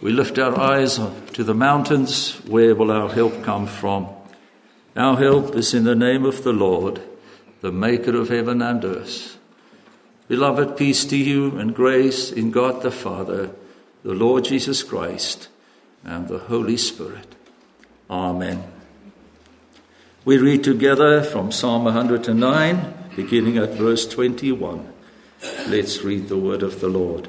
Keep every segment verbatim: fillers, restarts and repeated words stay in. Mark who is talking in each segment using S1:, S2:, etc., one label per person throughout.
S1: We lift our eyes to the mountains. Where will our help come from? Our help is in the name of the Lord, the maker of heaven and earth. Beloved, peace to you and grace in God the Father, the Lord Jesus Christ, and the Holy Spirit. Amen. We read together from Psalm one hundred nine, beginning at verse twenty-one. Let's read the word of the Lord.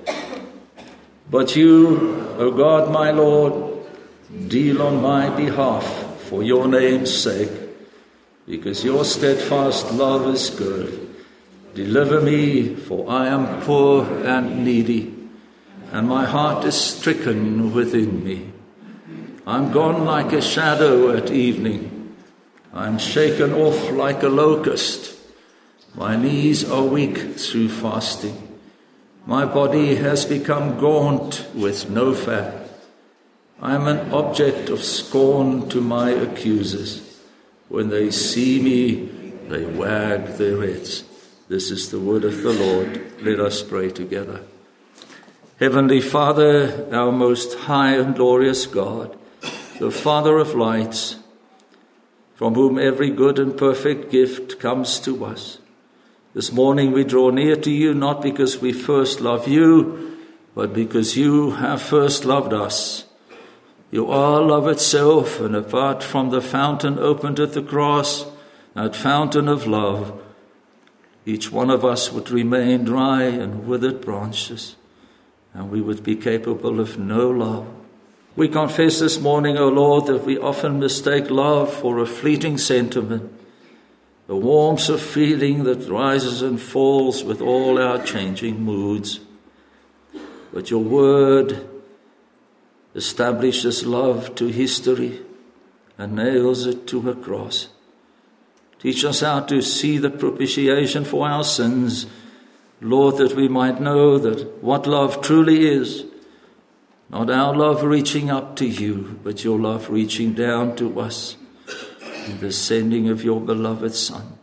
S1: But you, O God, my Lord, deal on my behalf for your name's sake, because your steadfast love is good. Deliver me, for I am poor and needy, and my heart is stricken within me. I'm gone like a shadow at evening. I'm shaken off like a locust. My knees are weak through fasting. My body has become gaunt with no fat. I am an object of scorn to my accusers. When they see me, they wag their heads. This is the word of the Lord. Let us pray together. Heavenly Father, our most high and glorious God, the Father of lights, from whom every good and perfect gift comes to us. This morning we draw near to you not because we first love you, but because you have first loved us. You are love itself, and apart from the fountain opened at the cross, that fountain of love, each one of us would remain dry and withered branches, and we would be capable of no love. We confess this morning, O Lord, that we often mistake love for a fleeting sentiment, the warmth of feeling that rises and falls with all our changing moods. But your word establishes love to history and nails it to a cross. Teach us how to see the propitiation for our sins, Lord, that we might know that what love truly is, not our love reaching up to you, but your love reaching down to us in the sending of your beloved Son.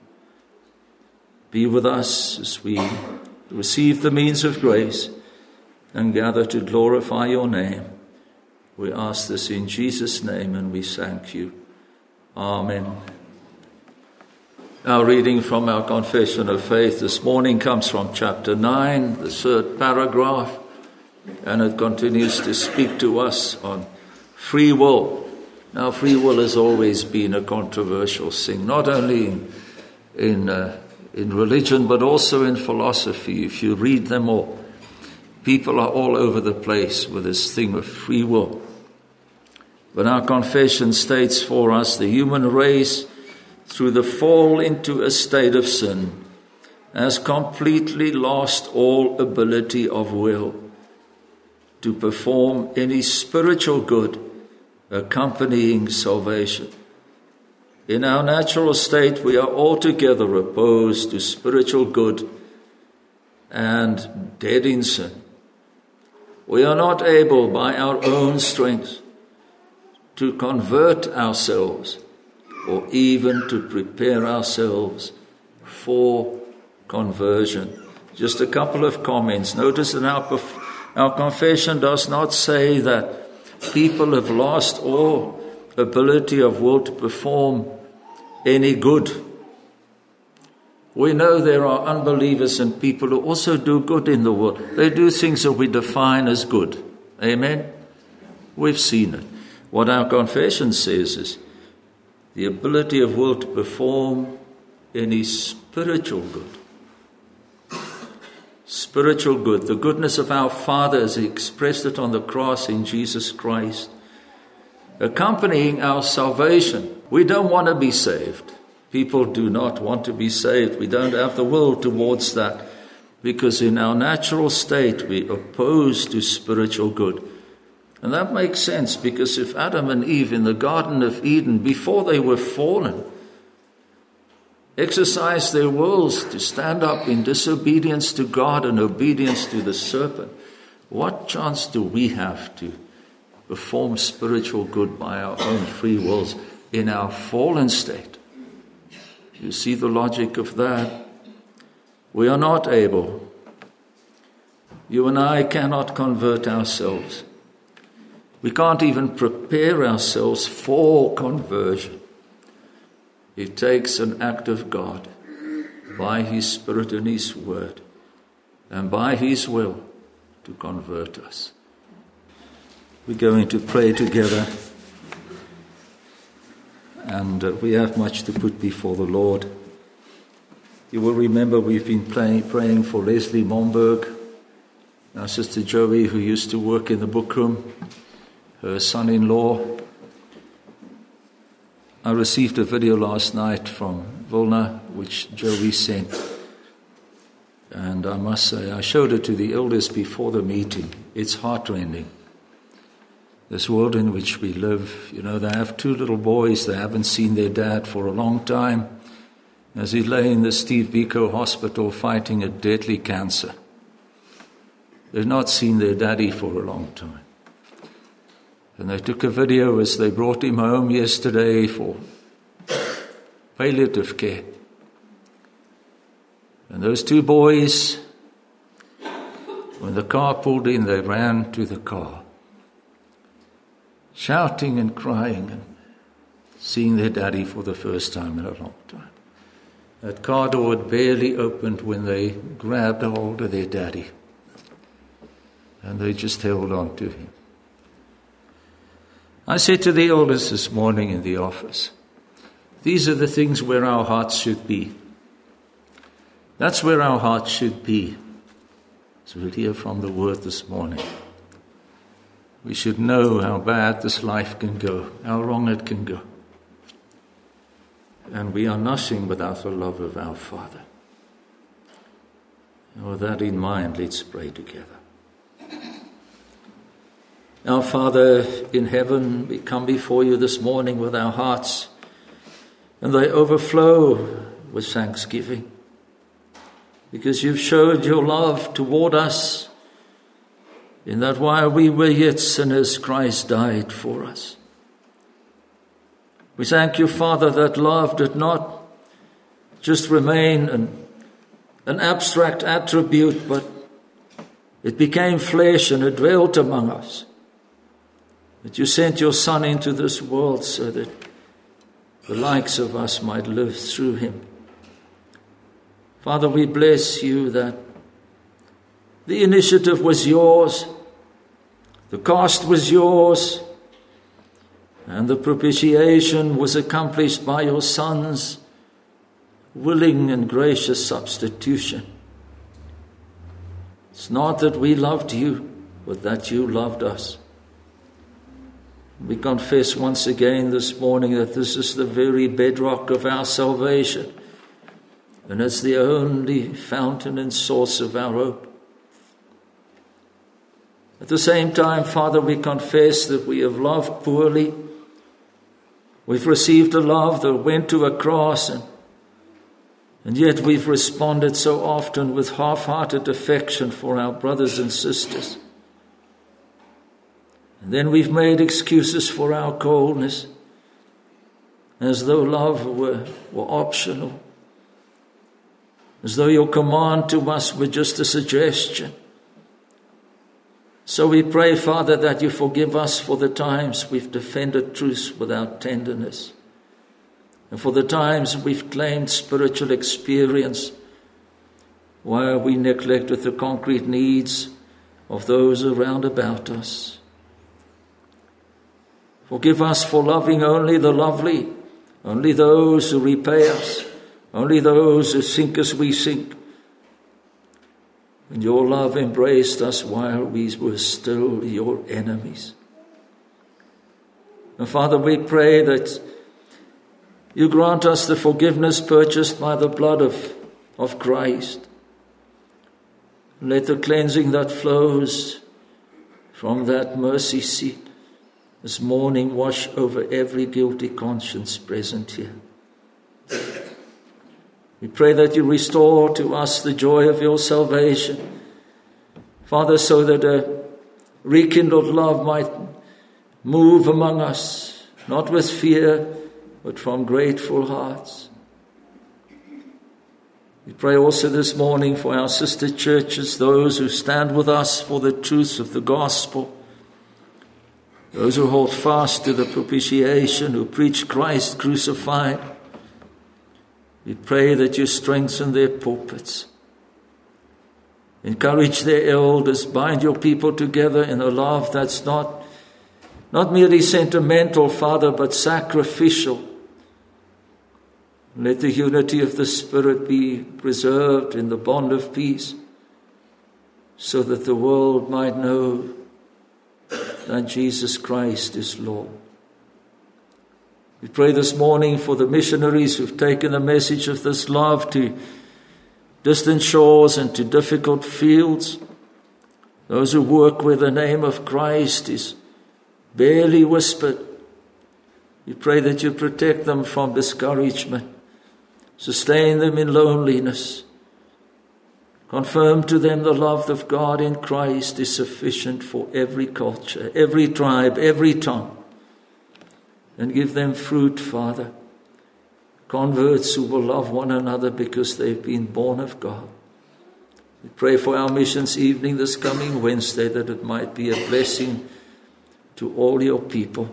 S1: Be with us as we receive the means of grace and gather to glorify your name. We ask this in Jesus' name, and we thank you. Amen. Our reading from our Confession of Faith this morning comes from chapter nine, the third paragraph, and it continues to speak to us on free will. Now, free will has always been a controversial thing, not only in in, uh, in religion, but also in philosophy. If you read them all, people are all over the place with this thing of free will. But our confession states for us the human race, through the fall into a state of sin, has completely lost all ability of will to perform any spiritual good accompanying salvation. In our natural state, we are altogether opposed to spiritual good and dead in sin. We are not able by our own strength to convert ourselves or even to prepare ourselves for conversion. Just a couple of comments. Notice that our, our confession does not say that people have lost all ability of will to perform any good. We know there are unbelievers and people who also do good in the world. They do things that we define as good. Amen? We've seen it. What our confession says is the ability of will to perform any spiritual good. Spiritual good, the goodness of our Father as he expressed it on the cross in Jesus Christ, accompanying our salvation. We don't want to be saved. People do not want to be saved. We don't have the will towards that, because in our natural state we oppose to spiritual good. And that makes sense, because if Adam and Eve in the Garden of Eden, before they were fallen, exercised their wills to stand up in disobedience to God and obedience to the serpent, what chance do we have to perform spiritual good by our own free wills in our fallen state? You see the logic of that? We are not able. You and I cannot convert ourselves. We can't even prepare ourselves for conversion. It takes an act of God by his Spirit and his word and by his will to convert us. We're going to pray together, and uh, we have much to put before the Lord. You will remember we've been pray, praying for Leslie Momberg, our sister Joey, who used to work in the book room, her son-in-law. I received a video last night from Vilna, which Joey sent. And I must say, I showed it to the elders before the meeting. It's heartrending. This world in which we live, you know, they have two little boys. They haven't seen their dad for a long time, as he lay in the Steve Biko hospital fighting a deadly cancer. They've not seen their daddy for a long time. And they took a video as they brought him home yesterday for palliative care. And those two boys, when the car pulled in, they ran to the car, shouting and crying and seeing their daddy for the first time in a long time. That car door had barely opened when they grabbed a hold of their daddy. And they just held on to him. I said to the elders this morning in the office, these are the things where our hearts should be. That's where our hearts should be. As we'll hear from the word this morning. We should know how bad this life can go, how wrong it can go. And we are nothing without the love of our Father. And with that in mind, let's pray together. Our Father in heaven, we come before you this morning with our hearts, and they overflow with thanksgiving, because you've showed your love toward us, in that while we were yet sinners, Christ died for us. We thank you, Father, that love did not just remain an, an abstract attribute, but it became flesh and it dwelt among us. That you sent your Son into this world so that the likes of us might live through him. Father, we bless you that the initiative was yours, the cost was yours, and the propitiation was accomplished by your Son's willing and gracious substitution. It's not that we loved you, but that you loved us. We confess once again this morning that this is the very bedrock of our salvation, and it's the only fountain and source of our hope. At the same time, Father, we confess that we have loved poorly. We've received a love that went to a cross, and, and yet we've responded so often with half-hearted affection for our brothers and sisters. And then we've made excuses for our coldness, as though love were, were optional, as though your command to us were just a suggestion. So we pray, Father, that you forgive us for the times we've defended truth without tenderness, and for the times we've claimed spiritual experience while we neglected the concrete needs of those around about us. Forgive us for loving only the lovely, only those who repay us, only those who think as we think. And your love embraced us while we were still your enemies. And Father, we pray that you grant us the forgiveness purchased by the blood of, of Christ. Let the cleansing that flows from that mercy seat this morning wash over every guilty conscience present here. We pray that you restore to us the joy of your salvation, Father, so that a rekindled love might move among us, not with fear, but from grateful hearts. We pray also this morning for our sister churches, those who stand with us for the truth of the gospel. those who hold fast to the propitiation, who preach Christ crucified. We pray that you strengthen their pulpits. Encourage their elders. Bind your people together in a love that's not, not merely sentimental, Father, but sacrificial. Let the unity of the Spirit be preserved in the bond of peace, so that the world might know that Jesus Christ is Lord. We pray this morning for the missionaries who've taken the message of this love to distant shores and to difficult fields. Those who work where the name of Christ is barely whispered. We pray that you protect them from discouragement. Sustain them in loneliness. Confirm to them the love of God in Christ is sufficient for every culture, every tribe, every tongue. And give them fruit, Father. Converts who will love one another because they've been born of God. We pray for our missions evening this coming Wednesday, that it might be a blessing to all your people.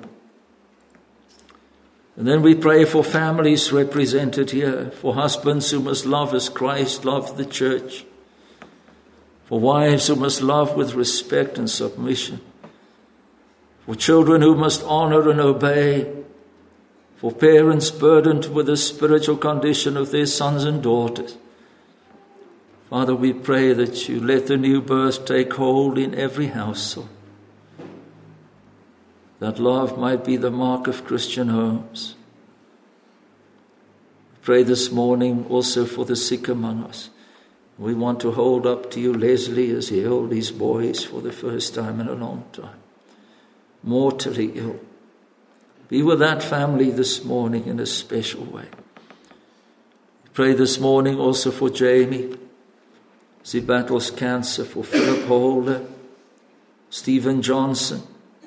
S1: And then we pray for families represented here, for husbands who must love as Christ loved the church, for wives who must love with respect and submission, for children who must honor and obey, for parents burdened with the spiritual condition of their sons and daughters. Father, we pray that you let the new birth take hold in every household, that love might be the mark of Christian homes. We pray this morning also for the sick among us. We want to hold up to you Leslie as he held his boys for the first time in a long time. Mortally ill. Be with that family this morning in a special way. We pray this morning also for Jamie as he battles cancer, for Philip Holder, Stephen Johnson.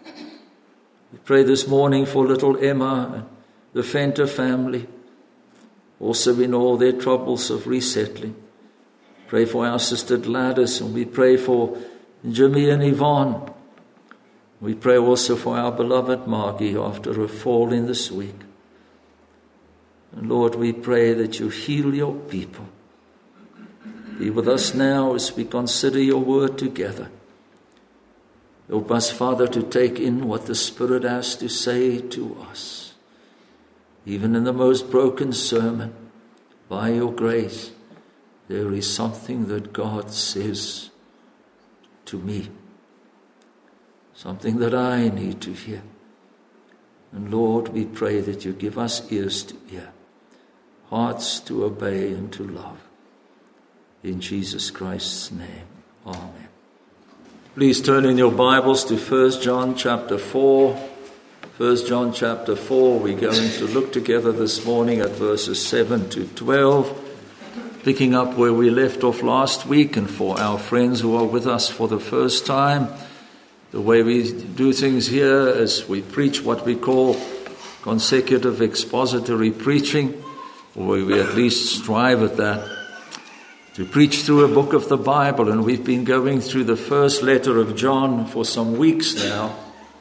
S1: We pray this morning for little Emma and the Fenter family, also in all their troubles of resettling. Pray for our sister Gladys, and we pray for Jimmy and Yvonne. We pray also for our beloved Margie after her fall in this week. And Lord, we pray that you heal your people. Be with us now as we consider your word together. Help us, Father, to take in what the Spirit has to say to us. Even in the most broken sermon, by your grace, there is something that God says to me. Something that I need to hear. And Lord, we pray that you give us ears to hear, hearts to obey and to love. In Jesus Christ's name, amen. Please turn in your Bibles to First John chapter four. First John chapter four, we're going to look together this morning at verses seven to twelve, picking up where we left off last week. And for our friends who are with us for the first time, the way we do things here is we preach what we call consecutive expository preaching, or we at least strive at that, to preach through a book of the Bible. And we've been going through the first letter of John for some weeks now,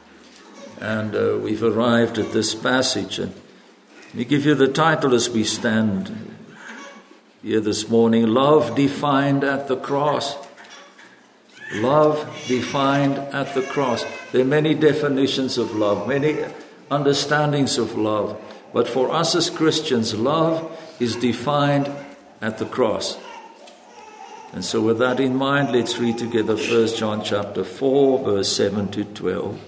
S1: and uh, we've arrived at this passage. And let me give you the title as we stand here this morning: Love Defined at the Cross. Love defined at the cross. There are many definitions of love, many understandings of love. But for us as Christians, love is defined at the cross. And so with that in mind, let's read together First John chapter four, verse seven to twelve.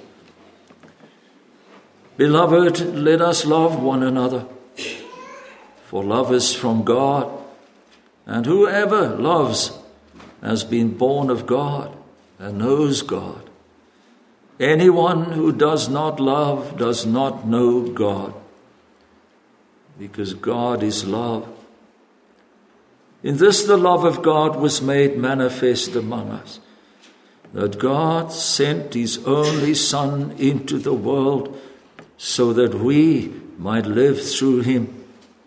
S1: Beloved, let us love one another, for love is from God, and whoever loves has been born of God and knows God. Anyone who does not love does not know God, because God is love. In this the love of God was made manifest among us, that God sent his only Son into the world so that we might live through him.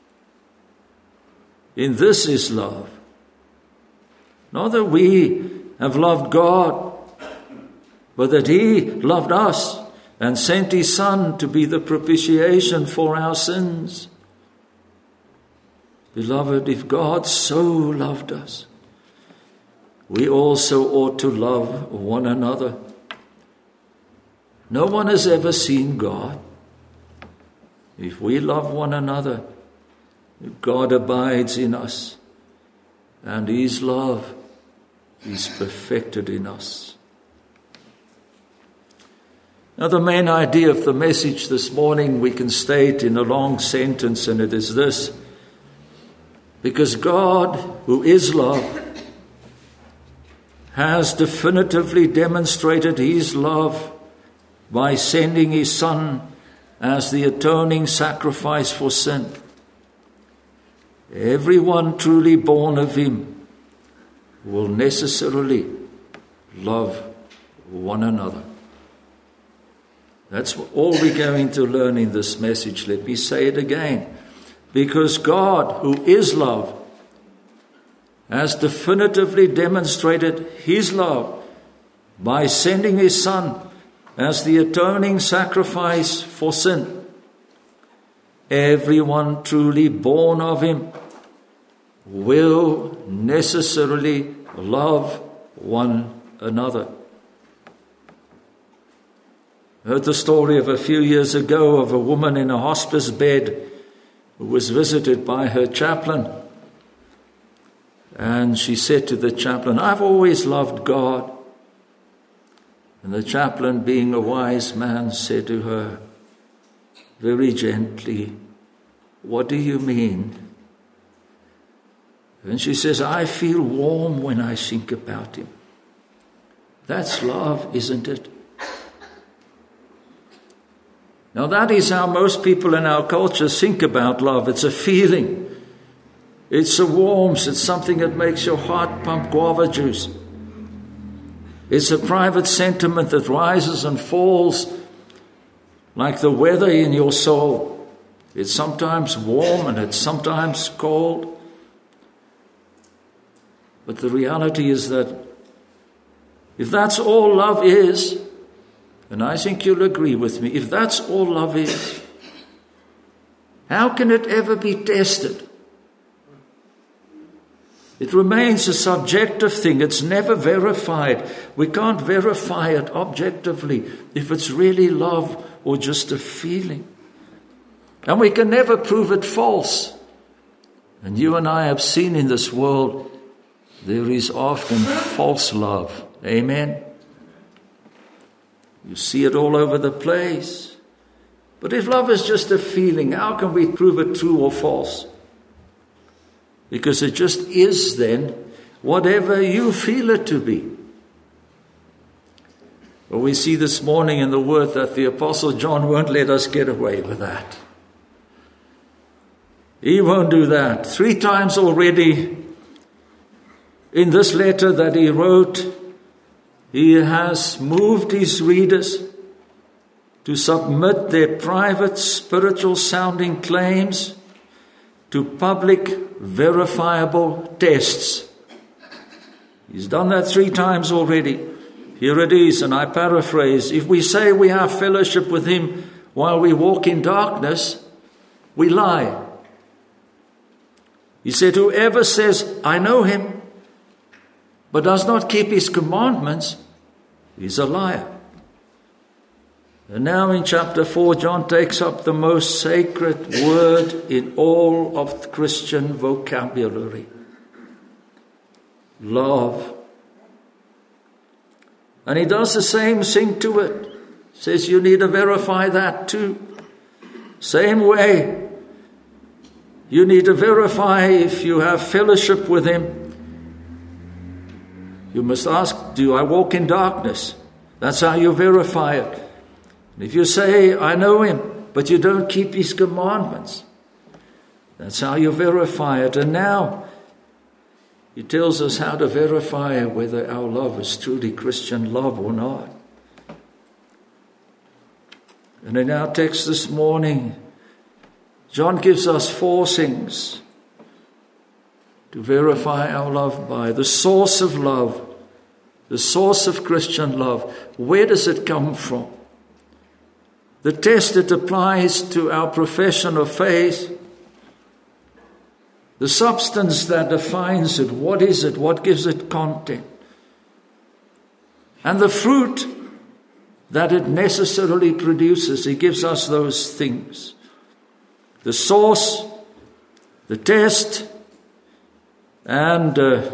S1: In this is love. Not that we have loved God, but that he loved us and sent his Son to be the propitiation for our sins. Beloved, if God so loved us, we also ought to love one another. No one has ever seen God. If we love one another, God abides in us, and his love is perfected in us. Now, the main idea of the message this morning we can state in a long sentence, and it is this: because God, who is love, has definitively demonstrated his love by sending his Son as the atoning sacrifice for sin. Everyone truly born of him will necessarily love one another. That's all we're going to learn in this message. Let me say it again. Because God, who is love, has definitively demonstrated his love by sending his Son as the atoning sacrifice for sin. Everyone truly born of him will necessarily love one another. I heard the story of a few years ago of a woman in a hospice bed who was visited by her chaplain. And she said to the chaplain, "I've always loved God." And the chaplain, being a wise man, said to her very gently, "What do you mean?" And she says, "I feel warm when I think about him." That's love, isn't it? Now that is how most people in our culture think about love. It's a feeling. It's a warmth. It's something that makes your heart pump guava juice. It's a private sentiment that rises and falls like the weather in your soul. It's sometimes warm and it's sometimes cold. But the reality is that if that's all love is, and I think you'll agree with me, if that's all love is, how can it ever be tested? It remains a subjective thing. It's never verified. We can't verify it objectively if it's really love or just a feeling. And we can never prove it false. And you and I have seen in this world there is often false love. Amen? You see it all over the place. But if love is just a feeling, how can we prove it true or false? Because it just is then whatever you feel it to be. Well, we see this morning in the Word that the Apostle John won't let us get away with that. He won't do that. Three times already in this letter that he wrote, he has moved his readers to submit their private spiritual sounding claims to public verifiable tests. He's done that three times already. Here it is, and I paraphrase. If we say we have fellowship with him while we walk in darkness, we lie. He said, whoever says, I know him, but does not keep his commandments, is a liar. And now in chapter four, John takes up the most sacred word in all of Christian vocabulary. Love. And he does the same thing to it. Says you need to verify that too. Same way. You need to verify if you have fellowship with him. You must ask, do I walk in darkness? That's how you verify it. If you say, I know him, but you don't keep his commandments, that's how you verify it. And now he tells us how to verify whether our love is truly Christian love or not. And in our text this morning, John gives us four things to verify our love by. The source of love, the source of Christian love. Where does it come from? the test it applies to our profession of faith, the substance that defines it, what is it, what gives it content, and the fruit that it necessarily produces. He gives us those things. The source, the test, and uh,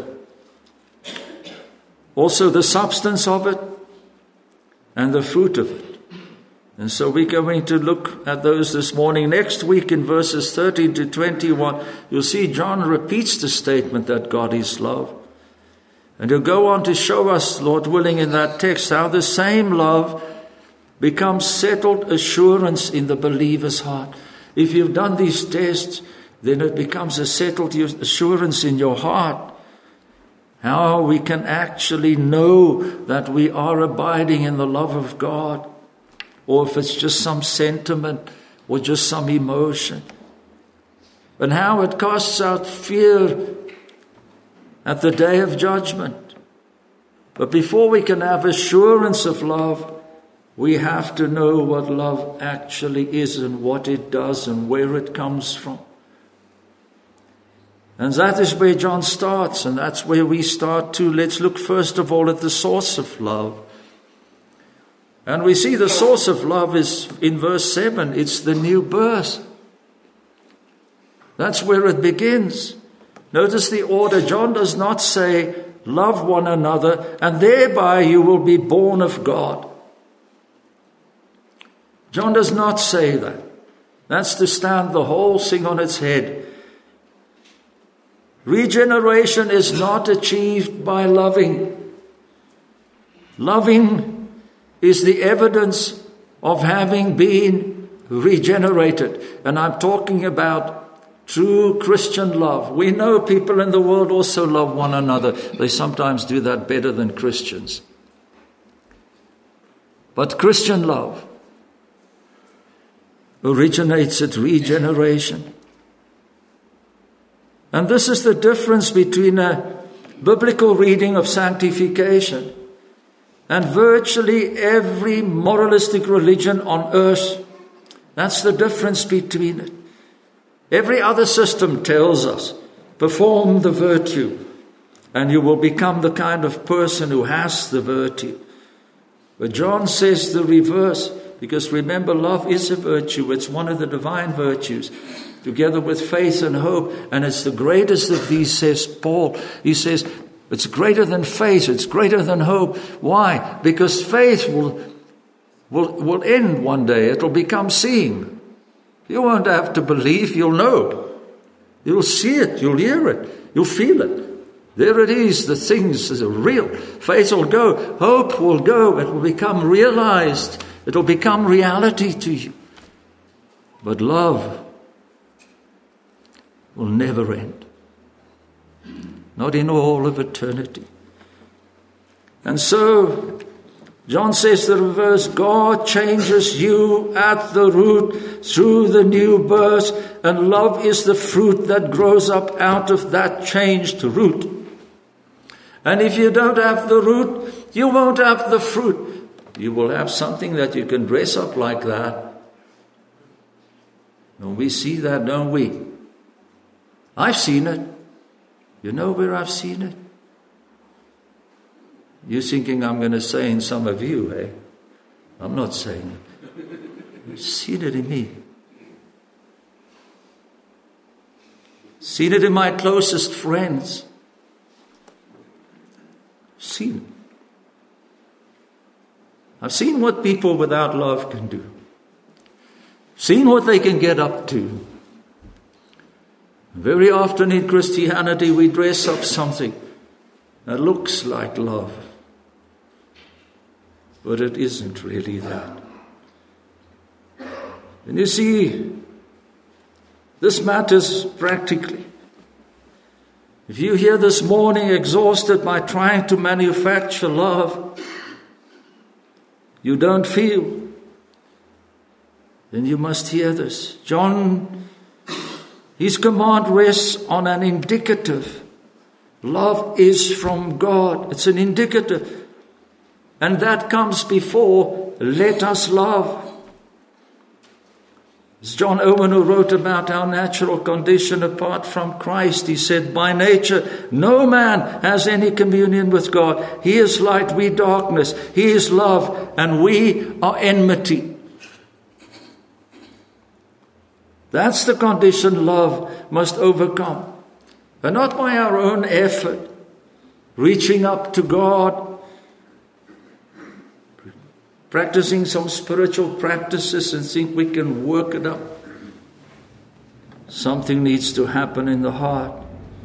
S1: also the substance of it, and the fruit of it. And so we're going to look at those this morning. Next week in verses thirteen to twenty-one, you'll see John repeats the statement that God is love. And he'll go on to show us, Lord willing, in that text, how the same love becomes settled assurance in the believer's heart. If you've done these tests, then it becomes a settled assurance in your heart. How we can actually know that we are abiding in the love of God, or if it's just some sentiment or just some emotion. And how it casts out fear at the day of judgment. But before we can have assurance of love, we have to know what love actually is and what it does and where it comes from. And that is where John starts, and that's where we start too. Let's look first of all at the source of love. And we see the source of love is in verse seven. It's the new birth. That's where it begins. Notice the order. John does not say, love one another, and thereby you will be born of God. John does not say that. That's to stand the whole thing on its head. Regeneration is not achieved by loving. Loving is the evidence of having been regenerated. And I'm talking about true Christian love. We know people in the world also love one another. They sometimes do that better than Christians. But Christian love originates at regeneration. And this is the difference between a biblical reading of sanctification and virtually every moralistic religion on earth. That's the difference between it. Every other system tells us, perform the virtue, and you will become the kind of person who has the virtue. But John says the reverse, because remember, love is a virtue. It's one of the divine virtues, together with faith and hope. And it's the greatest of these, says Paul. He says, it's greater than faith. It's greater than hope. Why? Because faith will, will, will end one day. It'll become seeing. You won't have to believe. You'll know. You'll see it. You'll hear it. You'll feel it. There it is. The things are real. Faith will go. Hope will go. It will become realized. It will become reality to you. But love will never end. Not in all of eternity. And so, John says the reverse. God changes you at the root through the new birth, and love is the fruit that grows up out of that changed root. And if you don't have the root, you won't have the fruit. You will have something that you can dress up like that. And we see that, don't we? I've seen it. You know where I've seen it? You're thinking I'm going to say in some of you, eh? I'm not saying it. You've seen it in me. Seen it in my closest friends. Seen it. I've seen what people without love can do. Seen what they can get up to. Very often in Christianity we dress up something that looks like love. But it isn't really that. And you see, this matters practically. If you hear this morning exhausted by trying to manufacture love, you don't feel, then you must hear this. John, his command rests on an indicative. Love is from God. It's an indicative. And that comes before, let us love. As John Owen, who wrote about our natural condition apart from Christ, he said, by nature, no man has any communion with God. He is light, we darkness. He is love, and we are enmity. That's the condition love must overcome. And not by our own effort, reaching up to God, practicing some spiritual practices and think we can work it up. Something needs to happen in the heart.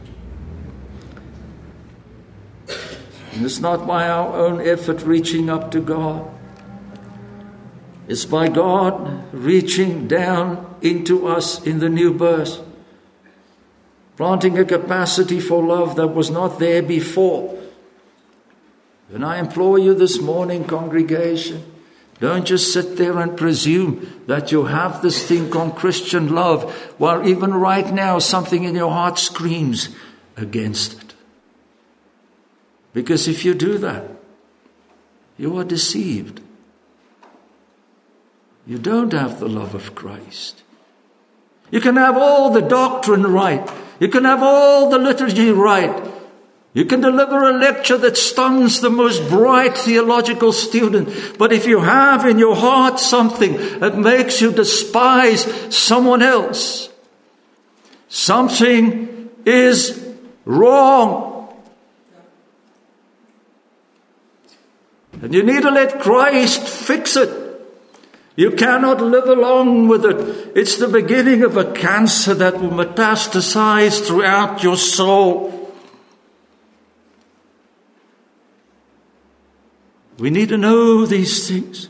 S1: And it's not by our own effort reaching up to God. It's by God reaching down into us in the new birth, planting a capacity for love that was not there before. And I implore you this morning, congregation, don't just sit there and presume that you have this thing called Christian love, while even right now something in your heart screams against it. Because if you do that, you are deceived. You don't have the love of Christ. You can have all the doctrine right. You can have all the liturgy right. You can deliver a lecture that stuns the most bright theological student. But if you have in your heart something that makes you despise someone else, something is wrong. And you need to let Christ fix it. You cannot live along with it. It's the beginning of a cancer that will metastasize throughout your soul. We need to know these things.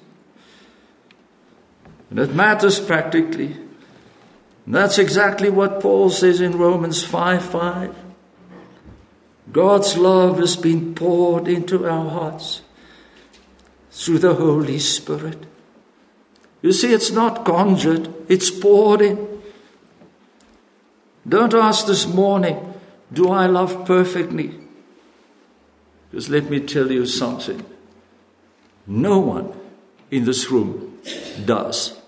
S1: And it matters practically. And that's exactly what Paul says in Romans five five. God's love has been poured into our hearts through the Holy Spirit. You see, it's not conjured, it's poured in. Don't ask this morning, do I love perfectly? Because let me tell you something. No one in this room does.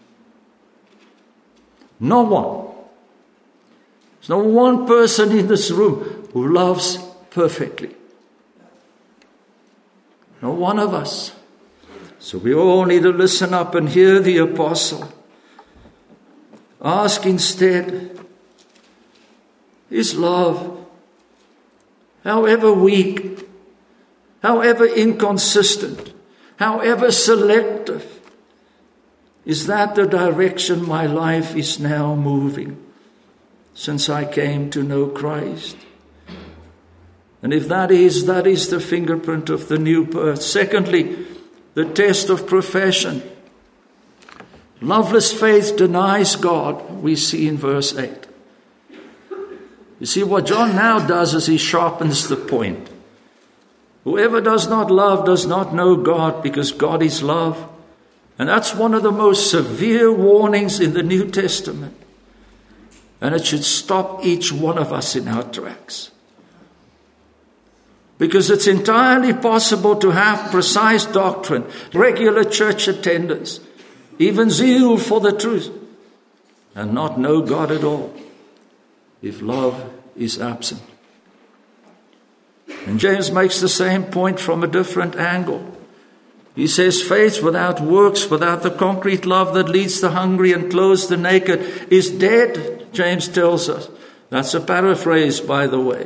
S1: No one. There's not one person in this room who loves perfectly. Not one of us. So we all need to listen up and hear the apostle. Ask instead, is love, however weak, however inconsistent, however selective, is that the direction my life is now moving since I came to know Christ? And if that is, that is the fingerprint of the new birth. Secondly, the test of profession. Loveless faith denies God, we see in verse eight. You see, what John now does is he sharpens the point. Whoever does not love does not know God, because God is love. And that's one of the most severe warnings in the New Testament. And it should stop each one of us in our tracks. Because it's entirely possible to have precise doctrine, regular church attendance, even zeal for the truth, and not know God at all if love is absent. And James makes the same point from a different angle. He says faith without works, without the concrete love that leads the hungry and clothes the naked, is dead, James tells us. That's a paraphrase, by the way.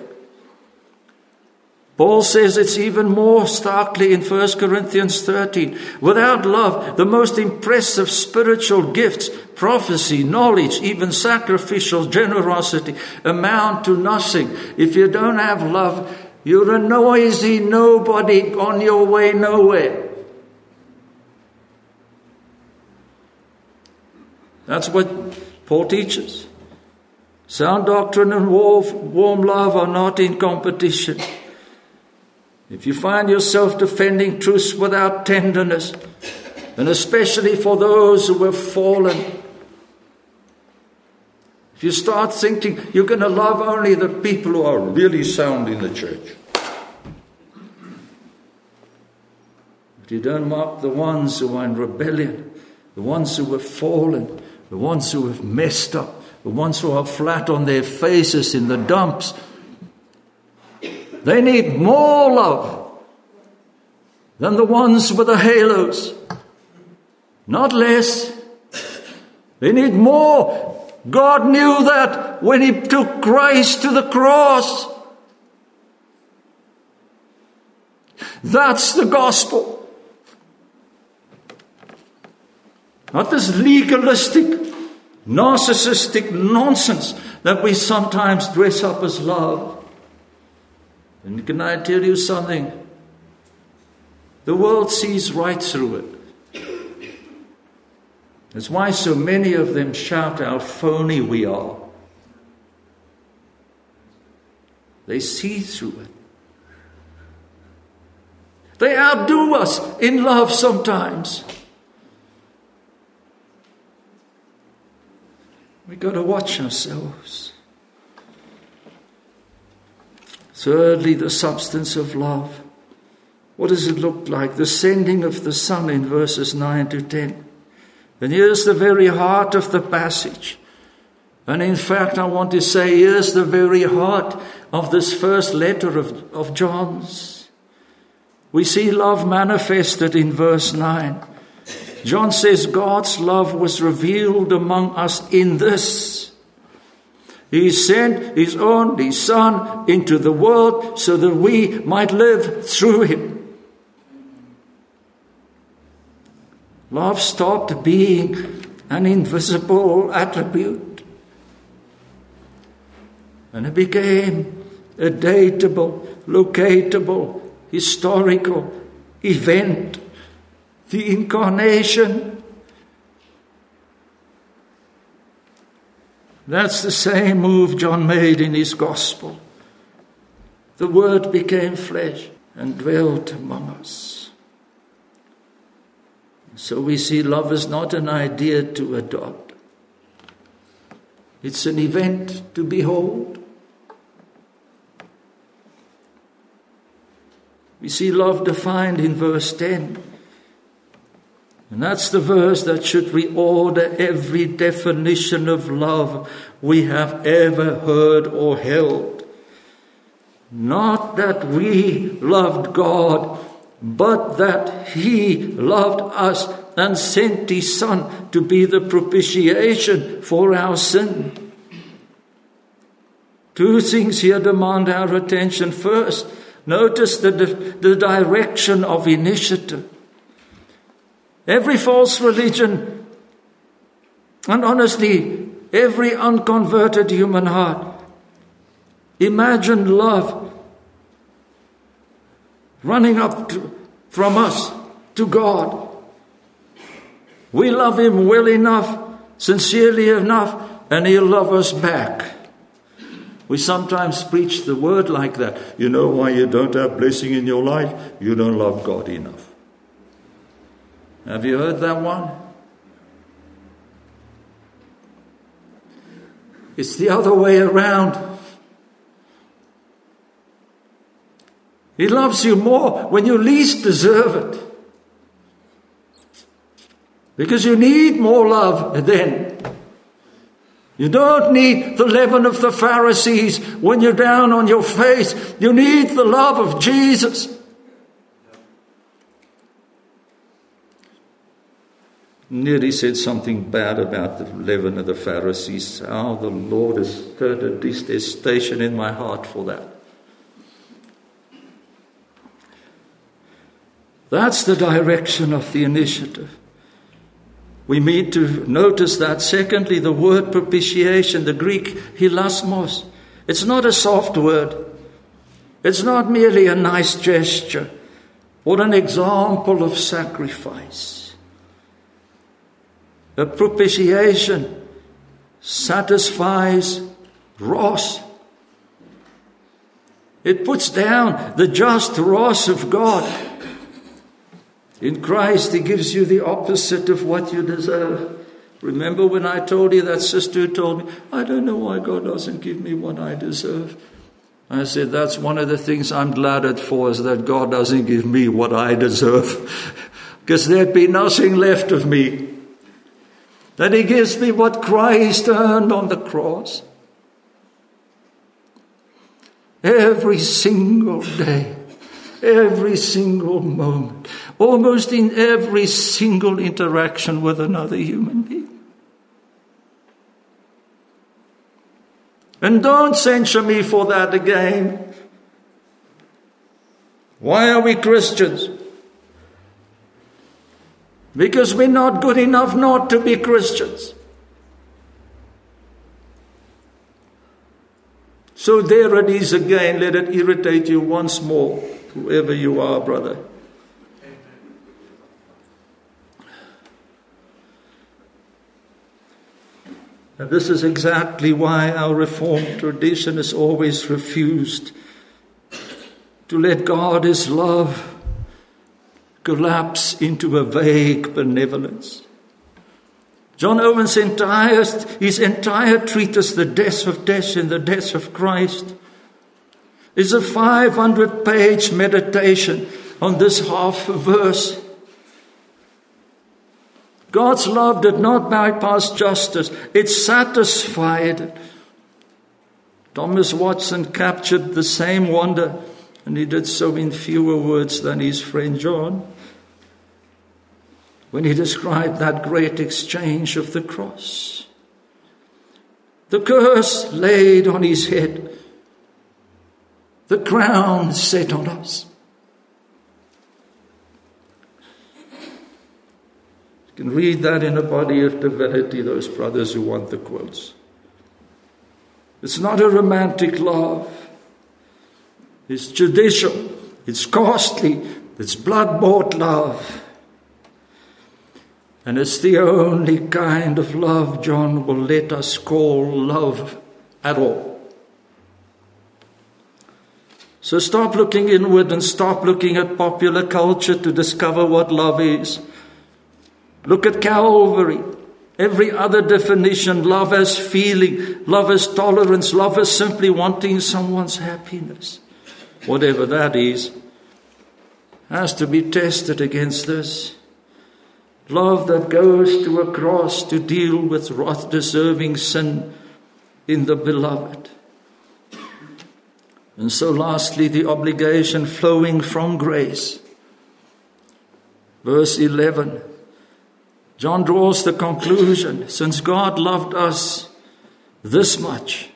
S1: Paul says it's even more starkly in First Corinthians thirteen. Without love, the most impressive spiritual gifts, prophecy, knowledge, even sacrificial generosity, amount to nothing. If you don't have love, you're a noisy nobody on your way nowhere. That's what Paul teaches. Sound doctrine and warm love are not in competition. If you find yourself defending truths without tenderness, and especially for those who have fallen, if you start thinking you're going to love only the people who are really sound in the church, but you don't mark the ones who are in rebellion, the ones who have fallen, the ones who have messed up, the ones who are flat on their faces in the dumps. They need more love than the ones with the halos. Not less. They need more. God knew that when he took Christ to the cross. That's the gospel. Not this legalistic, narcissistic nonsense that we sometimes dress up as love. And can I tell you something? The world sees right through it. That's why so many of them shout how phony we are. They see through it. They outdo us in love sometimes. We've got to watch ourselves. Thirdly, the substance of love. What does it look like? The sending of the Son in verses nine to ten. And here's the very heart of the passage. And in fact, I want to say, here's the very heart of this first letter of, of John's. We see love manifested in verse nine. John says, God's love was revealed among us in this. He sent his only Son into the world so that we might live through him. Love stopped being an invisible attribute. And it became a dateable, locatable, historical event. The incarnation. That's the same move John made in his gospel. The Word became flesh and dwelt among us. So we see love is not an idea to adopt. It's an event to behold. We see love defined in verse ten. And that's the verse that should reorder every definition of love we have ever heard or held. Not that we loved God, but that he loved us and sent his Son to be the propitiation for our sin. Two things here demand our attention. First, notice the, the direction of initiative. Every false religion, and honestly, every unconverted human heart, imagine love running up to, from us to God. We love him well enough, sincerely enough, and he'll love us back. We sometimes preach the word like that. You know why you don't have blessing in your life? You don't love God enough. Have you heard that one? It's the other way around. He loves you more when you least deserve it. Because you need more love then. You don't need the leaven of the Pharisees when you're down on your face. You need the love of Jesus. Nearly said something bad about the leaven of the Pharisees. How the Lord has stirred a detestation in my heart for that. That's the direction of the initiative. We need to notice that. Secondly, the word propitiation, the Greek hilasmos. It's not a soft word. It's not merely a nice gesture or an example of sacrifice. A propitiation satisfies wrath. It puts down the just wrath of God. In Christ, he gives you the opposite of what you deserve. Remember when I told you that sister who told me, I don't know why God doesn't give me what I deserve. I said, that's one of the things I'm glad for, is that God doesn't give me what I deserve. Because there'd be nothing left of me. That he gives me what Christ earned on the cross. Every single day, every single moment, almost in every single interaction with another human being. And don't censure me for that again. Why are we Christians? Because we're not good enough not to be Christians. So there it is again. Let it irritate you once more, whoever you are, brother. And this is exactly why our Reformed tradition has always refused to let God, His love, collapse into a vague benevolence. John Owen's entire, his entire treatise, The Death of Death in the Death of Christ, is a five hundred page meditation on this half verse. God's love did not bypass justice. It satisfied. Thomas Watson captured the same wonder, and he did so in fewer words than his friend John, when he described that great exchange of the cross. The curse laid on his head, the crown set on us. You can read that in a body of divinity, those brothers who want the quotes. It's not a romantic love. It's judicial. It's costly. It's blood-bought love. And it's the only kind of love John will let us call love at all. So stop looking inward and stop looking at popular culture to discover what love is. Look at Calvary. Every other definition, love as feeling, love as tolerance, love as simply wanting someone's happiness, whatever that is, has to be tested against this. Love that goes to a cross to deal with wrath-deserving sin in the beloved. And so lastly, the obligation flowing from grace. Verse eleven. John draws the conclusion, since God loved us this much,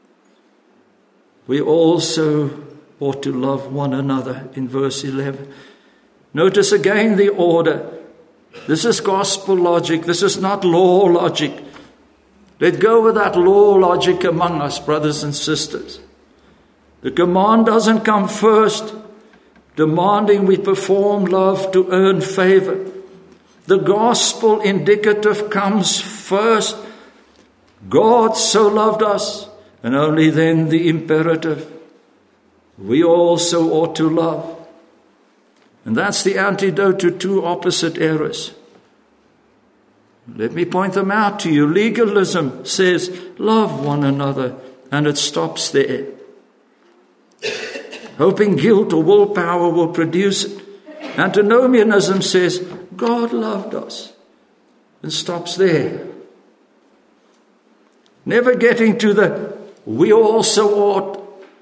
S1: we also ought to love one another in verse eleven. Notice again the order. This is gospel logic. This is not law logic. Let go of that law logic among us, brothers and sisters. The command doesn't come first, demanding we perform love to earn favor. The gospel indicative comes first. God so loved us, and only then the imperative. We also ought to love. And that's the antidote to two opposite errors. Let me point them out to you. Legalism says, love one another, and it stops there. Hoping guilt or willpower will produce it. Antinomianism says, God loved us, and stops there. Never getting to the, we also ought.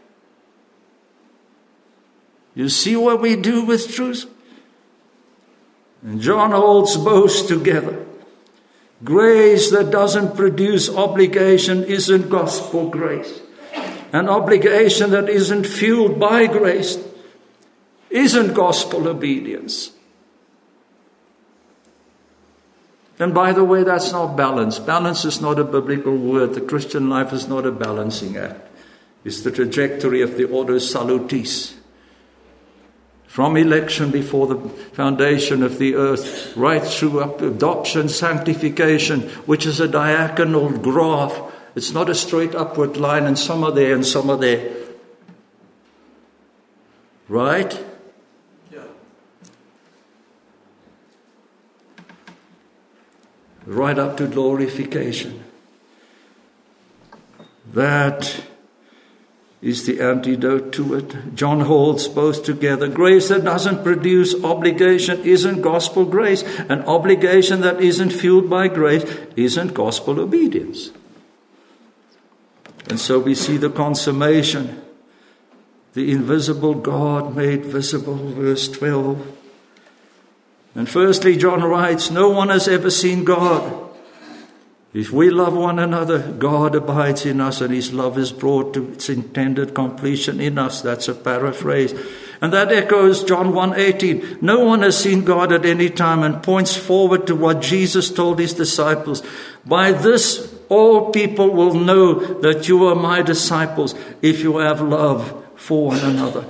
S1: You see what we do with truth? And John holds both together. Grace that doesn't produce obligation isn't gospel grace. An obligation that isn't fueled by grace isn't gospel obedience. And by the way, that's not balance. Balance is not a biblical word. The Christian life is not a balancing act. It's the trajectory of the ordo salutis. From election before the foundation of the earth, right through up adoption, sanctification, which is a diagonal graph. It's not a straight upward line, and some are there and some are there. Right? Yeah. Right up to glorification. That is the antidote to it. John holds both together. Grace that doesn't produce obligation isn't gospel grace. An obligation that isn't fueled by grace isn't gospel obedience. And so we see the consummation. The invisible God made visible, verse twelve. And firstly, John writes, no one has ever seen God. If we love one another, God abides in us and his love is brought to its intended completion in us. That's a paraphrase. And that echoes John one eighteen. No one has seen God at any time, and points forward to what Jesus told his disciples. By this, all people will know that you are my disciples if you have love for one another.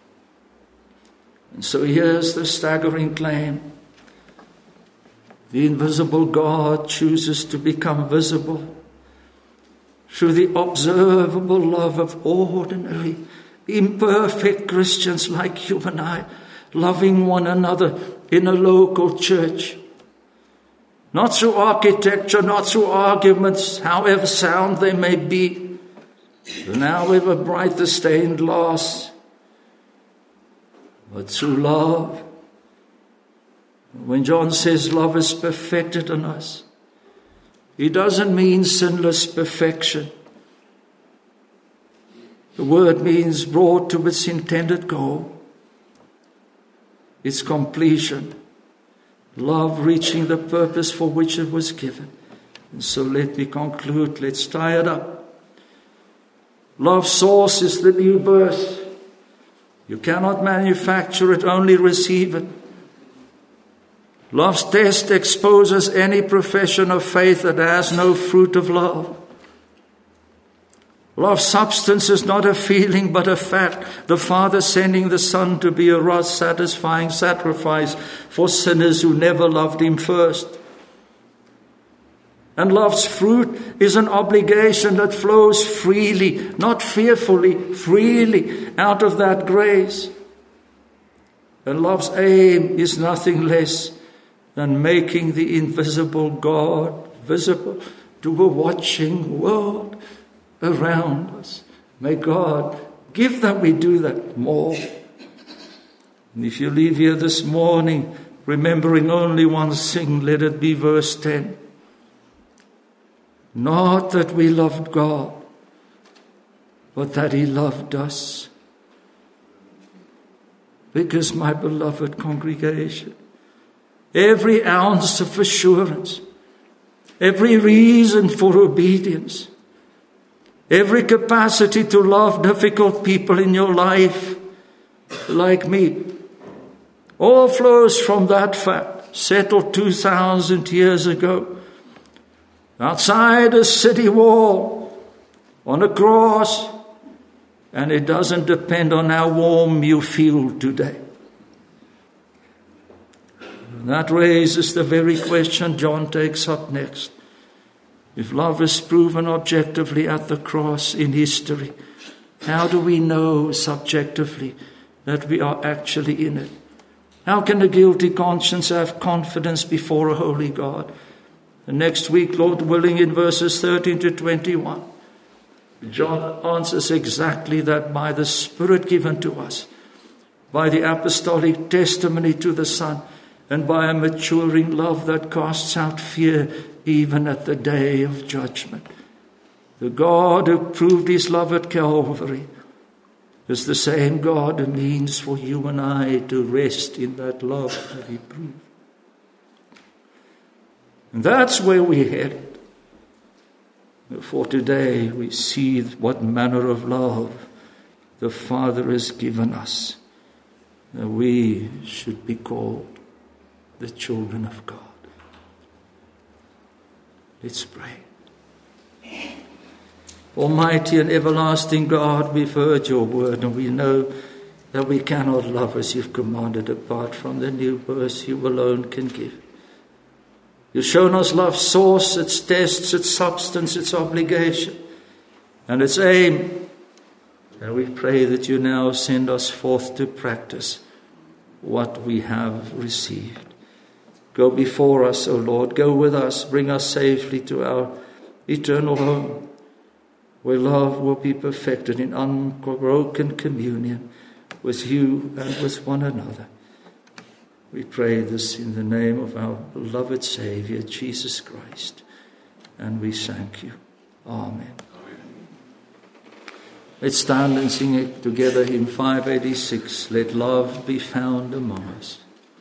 S1: And so here's the staggering claim. The invisible God chooses to become visible through the observable love of ordinary, imperfect Christians like you and I, loving one another in a local church. Not through architecture, not through arguments, however sound they may be, and however bright the stained glass, but through love. When John says love is perfected in us, he doesn't mean sinless perfection. The word means brought to its intended goal, its completion, love reaching the purpose for which it was given. And so let me conclude. Let's tie it up. Love's source is the new birth. You cannot manufacture it, only receive it. Love's test exposes any profession of faith that has no fruit of love. Love's substance is not a feeling but a fact. The Father sending the Son to be a wrath-satisfying sacrifice for sinners who never loved him first. And love's fruit is an obligation that flows freely, not fearfully, freely out of that grace. And love's aim is nothing less than making the invisible God visible to a watching world around us. May God give that we do that more. And if you leave here this morning remembering only one thing, let it be verse ten. Not that we loved God, but that he loved us. Because, my beloved congregation, every ounce of assurance, every reason for obedience, every capacity to love difficult people in your life, like me, all flows from that fact, settled two thousand years ago, outside a city wall, on a cross, and it doesn't depend on how warm you feel today. That raises the very question John takes up next. If love is proven objectively at the cross in history, how do we know subjectively that we are actually in it? How can a guilty conscience have confidence before a holy God? And next week, Lord willing, in verses thirteen to twenty-one, John answers exactly that by the Spirit given to us, by the apostolic testimony to the Son, and by a maturing love that casts out fear even at the day of judgment. The God who proved his love at Calvary is the same God who means for you and I to rest in that love that he proved. And that's where we head. For today we see what manner of love the Father has given us, that we should be called the children of God. Let's pray. Almighty and everlasting God, we've heard your word, and we know that we cannot love as you've commanded apart from the new birth you alone can give. You've shown us love's source, its tests, its substance, its obligation, and its aim. And we pray that you now send us forth to practice what we have received. Go before us, O Lord. Go with us. Bring us safely to our eternal home. where love will be perfected in unbroken communion with you and with one another. We pray this in the name of our beloved Saviour, Jesus Christ, and we thank you. Amen. Let's stand and sing it together, hymn five eighty-six, Let Love Be Found Among Us.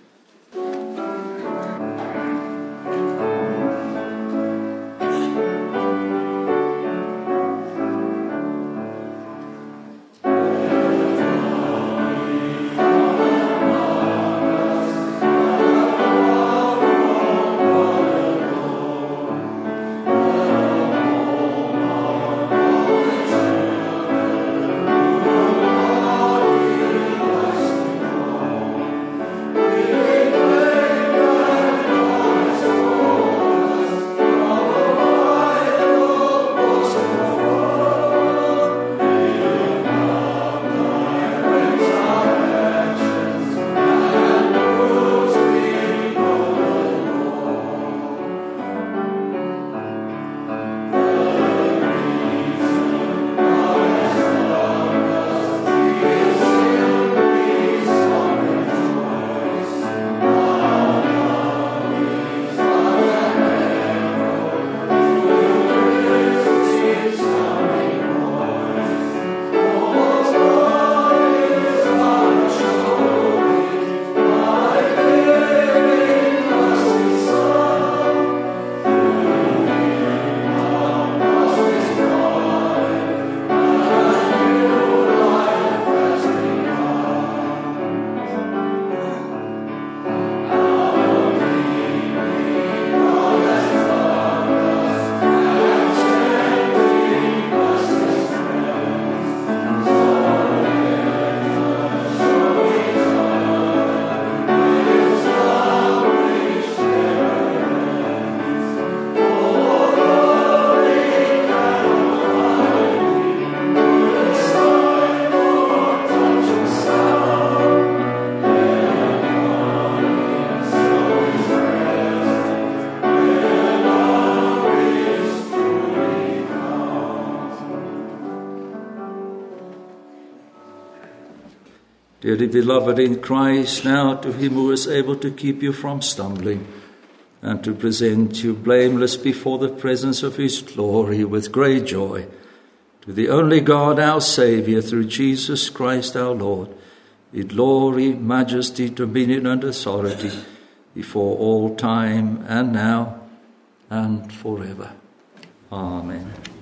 S1: Dearly beloved in Christ, now to him who is able to keep you from stumbling and to present you blameless before the presence of his glory with great joy, to the only God, our Saviour, through Jesus Christ our Lord, be glory, majesty, dominion, and authority before all time and now and forever. Amen.